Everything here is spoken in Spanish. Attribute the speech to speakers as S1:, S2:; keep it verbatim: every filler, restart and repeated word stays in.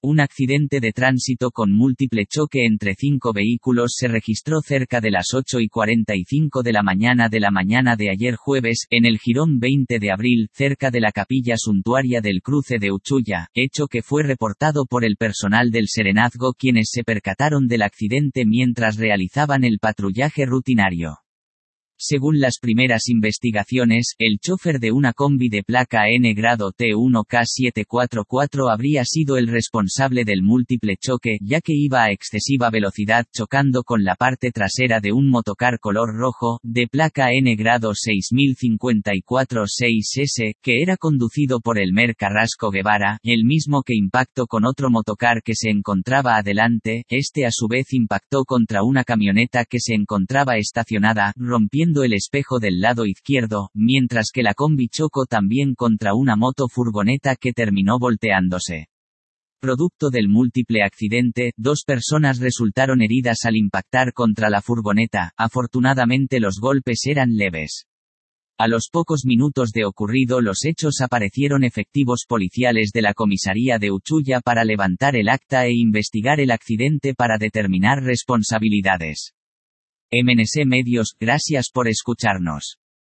S1: Un accidente de tránsito con múltiple choque entre cinco vehículos se registró cerca de las ocho y cuarenta y cinco de la mañana de la mañana de ayer jueves, en el jirón veinte de abril, cerca de la capilla suntuaria del cruce de Uchuya, hecho que fue reportado por el personal del Serenazgo, quienes se percataron del accidente mientras realizaban el patrullaje rutinario. Según las primeras investigaciones, el chofer de una combi de placa N grado T uno K setecientos cuarenta y cuatro habría sido el responsable del múltiple choque, ya que iba a excesiva velocidad chocando con la parte trasera de un motocar color rojo, de placa N grado seis mil cincuenta y cuatro seis S, que era conducido por Elmer Carrasco Guevara, el mismo que impactó con otro motocar que se encontraba adelante. Este a su vez impactó contra una camioneta que se encontraba estacionada, rompiendo el espejo del lado izquierdo, mientras que la combi chocó también contra una moto furgoneta que terminó volteándose. Producto del múltiple accidente, dos personas resultaron heridas al impactar contra la furgoneta. Afortunadamente los golpes eran leves. A los pocos minutos de ocurrido los hechos aparecieron efectivos policiales de la comisaría de Uchuya para levantar el acta e investigar el accidente para determinar responsabilidades. M N C Medios, gracias por escucharnos.